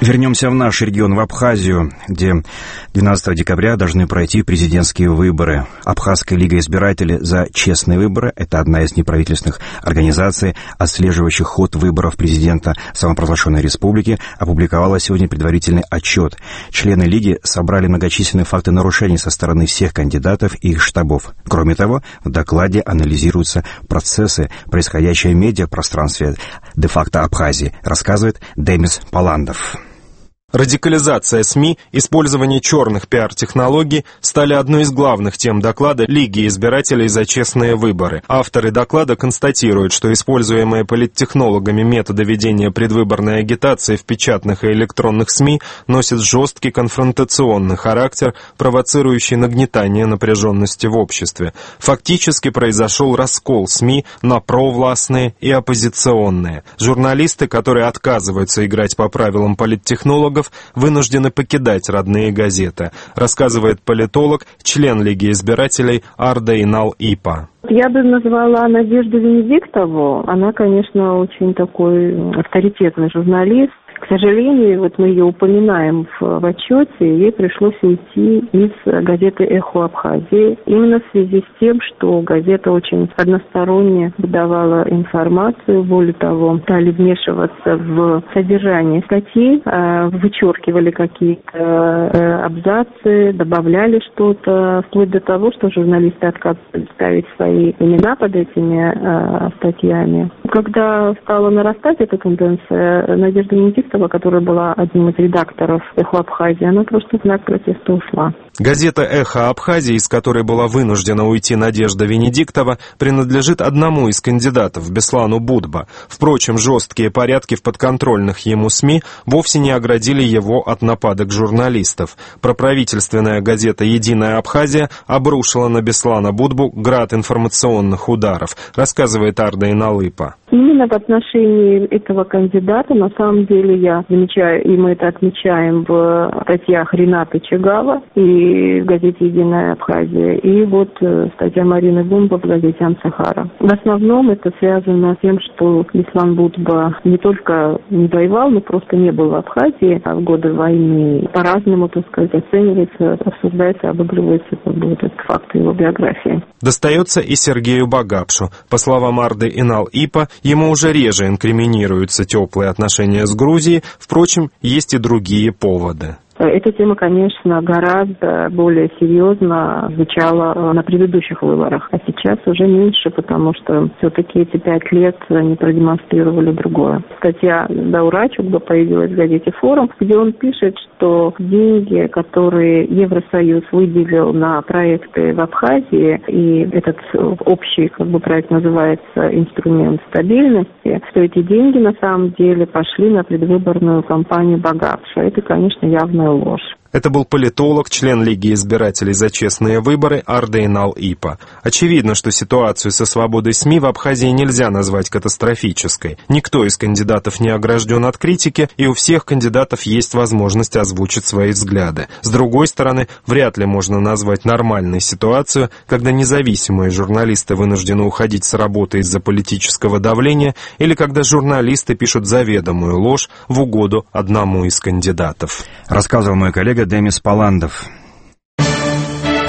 Вернемся в наш регион, в Абхазию, где 12 декабря должны пройти президентские выборы. Абхазская лига избирателей за честные выборы – это одна из неправительственных организаций, отслеживающих ход выборов президента самопровозглашенной республики, опубликовала сегодня предварительный отчет. Члены лиги собрали многочисленные факты нарушений со стороны всех кандидатов и их штабов. Кроме того, в докладе анализируются процессы, происходящие в медиапространстве де-факто Абхазии, рассказывает Демис Паландов. Радикализация СМИ, использование черных пиар-технологий стали одной из главных тем доклада Лиги избирателей за честные выборы. Авторы доклада констатируют, что используемые политтехнологами методы ведения предвыборной агитации в печатных и электронных СМИ носят жесткий конфронтационный характер, провоцирующий нагнетание напряженности в обществе. Фактически произошел раскол СМИ на провластные и оппозиционные. Журналисты, которые отказываются играть по правилам политтехнологов, вынуждены покидать родные газеты, рассказывает политолог, член Лиги избирателей Арда Инал Ипа. Я бы назвала Надежду Венедиктову. Она, конечно, очень такой авторитетный журналист. К сожалению, вот мы ее упоминаем в отчете, ей пришлось уйти из газеты «Эхо Абхазии» именно в связи с тем, что газета очень односторонне выдавала информацию, более того, стали вмешиваться в содержание статей, вычеркивали какие-то абзацы, добавляли что-то, вплоть до того, что журналисты отказывались ставить свои имена под этими статьями. Когда стала нарастать эта тенденция, Надежда Венедиктова, которая была одним из редакторов «Эхо Абхазии», она просто в знак протеста ушла. Газета «Эхо Абхазии», из которой была вынуждена уйти Надежда Венедиктова, принадлежит одному из кандидатов, Беслану Будба. Впрочем, жесткие порядки в подконтрольных ему СМИ вовсе не оградили его от нападок журналистов. Проправительственная газета «Единая Абхазия» обрушила на Беслана Будбу град информационных ударов, рассказывает Арда Инал Ипа. Именно в отношении этого кандидата, на самом деле, я замечаю, и мы это отмечаем в статьях Рената Чагава и в газете «Единая Абхазия», и вот статья Марины Бумба в газете «Амсахара». В основном это связано с тем, что Беслан Будба не только не воевал, но просто не был в Абхазии в годы войны. По-разному, так сказать, оценивается, обсуждается, обыгрывается вот этот факт его биографии. Достается и Сергею Багапшу. По словам Арды Инал Ипа, ему уже реже инкриминируются теплые отношения с Грузией, впрочем, есть и другие поводы. Эта тема, конечно, гораздо более серьезно звучала на предыдущих выборах, а сейчас уже меньше, потому что все-таки эти 5 лет они продемонстрировали другое. Статья Даура Чукба появилась в газете «Форум», где он пишет, что деньги, которые Евросоюз выделил на проекты в Абхазии, и этот общий проект называется «Инструмент стабильности», что эти деньги на самом деле пошли на предвыборную кампанию Багапша. Это, конечно, явная ложь. Это был политолог, член Лиги избирателей за честные выборы Арда Инал Ипа. Очевидно, что ситуацию со свободой СМИ в Абхазии нельзя назвать катастрофической. Никто из кандидатов не огражден от критики, и у всех кандидатов есть возможность озвучить свои взгляды. С другой стороны, вряд ли можно назвать нормальной ситуацию, когда независимые журналисты вынуждены уходить с работы из-за политического давления, или когда журналисты пишут заведомую ложь в угоду одному из кандидатов. Рассказывал мой коллега Демис Паландов.